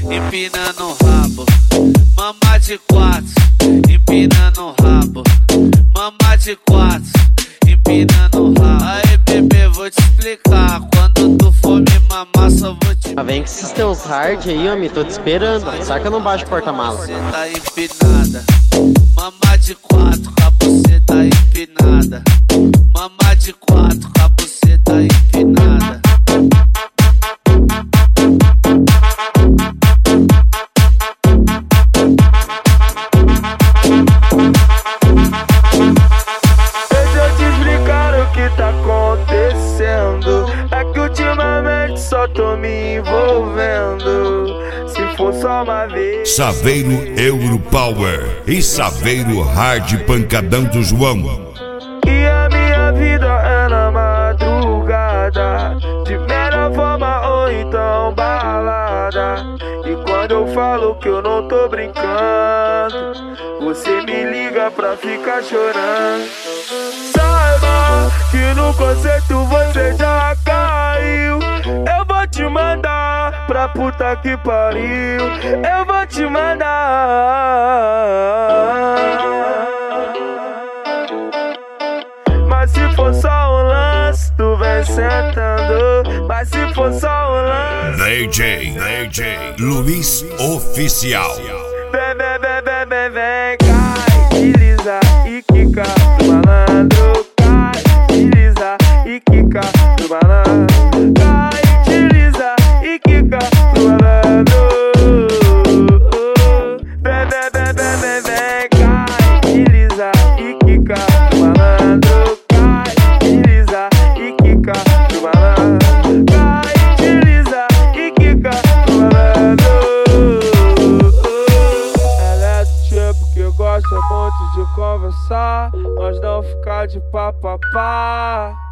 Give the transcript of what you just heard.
empinando o rabo. Mama de quatro, empinando o rabo. Mama de quatro, empinando o rabo. Aí bebê, vou te explicar. Quando tu for me mamar, só vou te... Vem com esses teus hard aí, homem, tô te esperando. Saca no baixo porta-mala. Você tá empinada. Mama de quatro, a buceta empinada. Mama de quatro, a buceta empinada. Deixa eu te explicar o que tá acontecendo. É que ultimamente só tô me envolvendo. Se for só uma vez. Saveiro Europower e Saveiro Hard Pancadão do João. E a minha vida é na madrugada, de melhor forma ou então balada. E quando eu falo que eu não tô brincando, você me liga pra ficar chorando. Saiba que no conceito você já caiu. Eu vou te mandar pra puta que pariu. Eu vou te mandar. Mas se for só um lance, tu vem sentando. Mas se for só um lance, DJ Luiz Oficial. vem, cai, desliza e quica do malandro. Cai, desliza e quica do malandro. Cai, desliza e quica do malandro. Vem, cai, desliza e quica do malandro. Cai, desliza e quica do malandro. Cai, desliza e quica do malandro. Ela é do tipo que gosta muito de conversar, mas não ficar de papapá.